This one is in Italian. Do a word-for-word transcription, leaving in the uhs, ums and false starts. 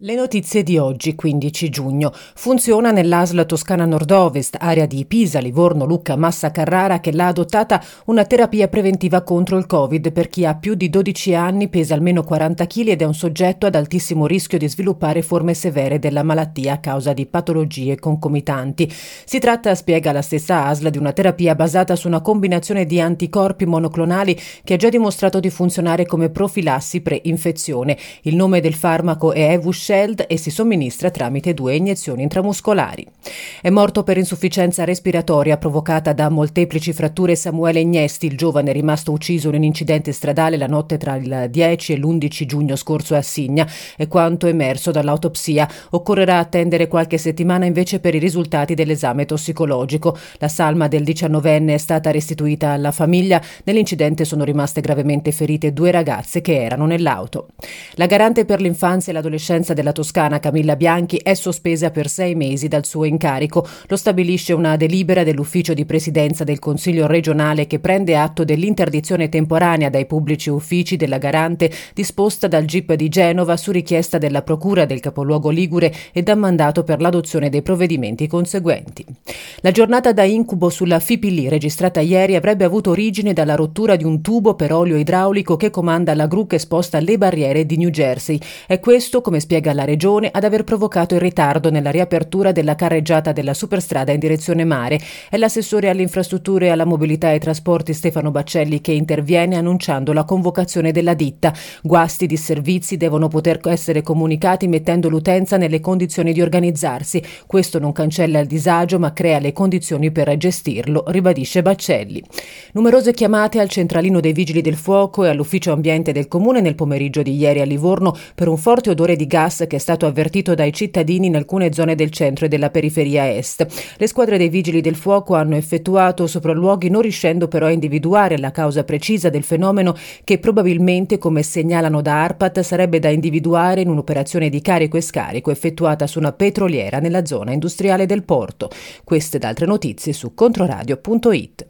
Le notizie di oggi, quindici giugno. Funziona nell'A S L Toscana Nord-Ovest, area di Pisa, Livorno, Lucca, Massa Carrara, che l'ha adottata una terapia preventiva contro il Covid per chi ha più di dodici anni, pesa almeno quaranta chili ed è un soggetto ad altissimo rischio di sviluppare forme severe della malattia a causa di patologie concomitanti. Si tratta, spiega la stessa A S L, di una terapia basata su una combinazione di anticorpi monoclonali che ha già dimostrato di funzionare come profilassi pre-infezione. Il nome del farmaco è Evusheld e si somministra tramite due iniezioni intramuscolari. È morto per insufficienza respiratoria provocata da molteplici fratture Samuele Ignesti, il giovane rimasto ucciso in un incidente stradale la notte tra il dieci e l'undici giugno scorso a Signa, e quanto emerso dall'autopsia. Occorrerà attendere qualche settimana invece per i risultati dell'esame tossicologico. La salma del diciannovenne è stata restituita alla famiglia. Nell'incidente sono rimaste gravemente ferite due ragazze che erano nell'auto. La garante per l'infanzia e l'adolescenza della Toscana, Camilla Bianchi, è sospesa per sei mesi dal suo incarico. Lo stabilisce una delibera dell'ufficio di presidenza del Consiglio regionale che prende atto dell'interdizione temporanea dai pubblici uffici della garante disposta dal G I P di Genova su richiesta della Procura del capoluogo ligure e da mandato per l'adozione dei provvedimenti conseguenti. La giornata da incubo sulla F I P L registrata ieri avrebbe avuto origine dalla rottura di un tubo per olio idraulico che comanda la gru che sposta le barriere di New Jersey. È questo, come spiega la Regione, ad aver provocato il ritardo nella riapertura della carreggiata della superstrada in direzione mare. È l'assessore alle infrastrutture, alla mobilità e ai trasporti Stefano Baccelli che interviene annunciando la convocazione della ditta. Guasti di servizi devono poter essere comunicati mettendo l'utenza nelle condizioni di organizzarsi. Questo non cancella il disagio ma crea le condizioni per gestirlo, ribadisce Baccelli. Numerose chiamate al centralino dei Vigili del Fuoco e all'ufficio ambiente del comune nel pomeriggio di ieri a Livorno per un forte odore di gas che è stato avvertito dai cittadini in alcune zone del centro e della periferia est. Le squadre dei Vigili del Fuoco hanno effettuato sopralluoghi non riuscendo però a individuare la causa precisa del fenomeno che probabilmente, come segnalano da ARPAT, sarebbe da individuare in un'operazione di carico e scarico effettuata su una petroliera nella zona industriale del porto. Queste ed altre notizie su controradio punto it.